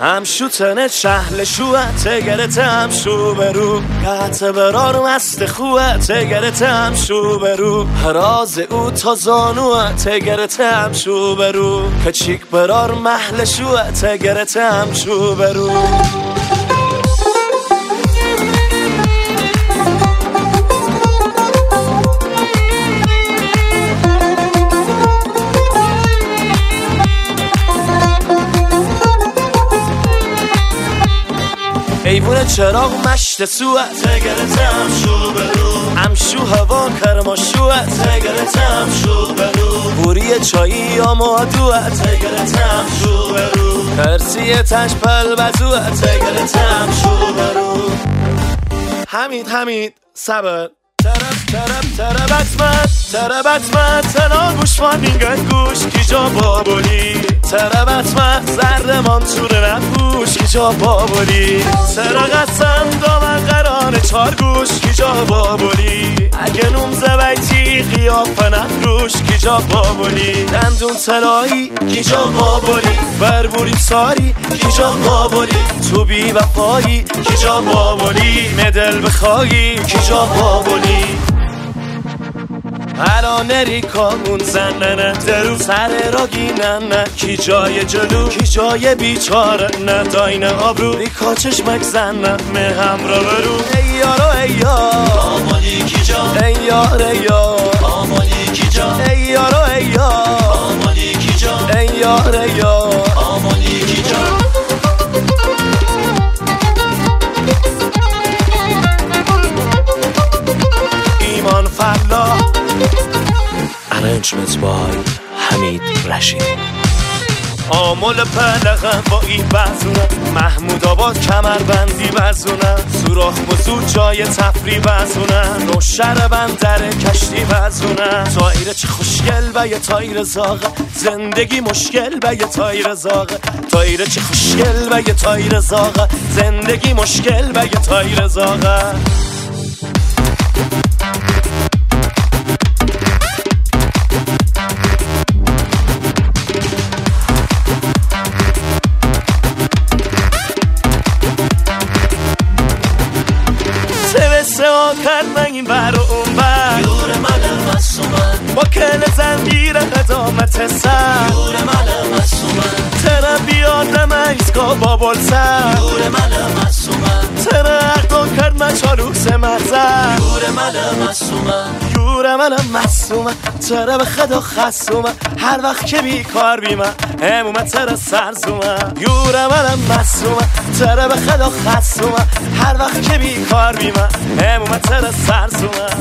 همشو تنه شهل شوه تگرت همشو برو قطع برار مست خوه تگرت همشو برو راز او تا زانوه تگرت همشو برو کچیک برار محل شوه تگرت همشو برو ایوون چراغ مشت سوه تگرت همشو برو همشو هوا کرماشوه تگرت همشو برو بوری چایی آمادوه تگرت همشو برو کرسی تش پل بزوه تگرت همشو برو حمید صبر تربت تلا گوش مانینگن گوش کی جا بابولی تربت زرمان توره نفوش کی جا بابولی سرقسم دامن قرانه چار گوش کی جا بابولی اگه نوم زبیتی قیافه نفروش کی جا بابولی دندون تلایی کی جا بابولی بربوری ساری کی جا بابولی تو بی وفایی کی جا بابولی مدل بخوایی کی جا بابولی الان ریکامون زننه درو سر را گیننه کی جای جلو کی جای بیچاره نه داین آبرو ریکا چشمک زننه مه هم را برو ای یارو ای یار آمالی کی جا ای یار ای یار آمالی کی جا ای یارو ای یار آمالی کی جا ای یار ای یار آمالی کی جا ایمان فلا Arrangement by حمید رشید آمول پلغم با ای بزونه محمود آباد کمربندی بزونه سوراخ بزود جای تفری بزونه نوشر بندر کشتی بزونه تایر چه خوشگل و یه تایر زاغه زندگی مشکل و یه تایر زاغه تایر چه خوشگل و یه تایر زاغه زندگی مشکل و یه تایر زاغه کرد من این بر و اون بر یور من مسومن با کل زنبیر قدامت سر یور من مسومن ترا بیادم ایسکا بابل سر یور من مسومن ترا اقدام کرد من چاروکس مزر یور من مسومن یور من مسومن ترا به خدا خسومن هر وقت که بیکار بیمن امومن ترا سرزومن یور من مسومن ترا به خدا خسومن هر وقت که بیکار بیمن امومن ترا سرزومن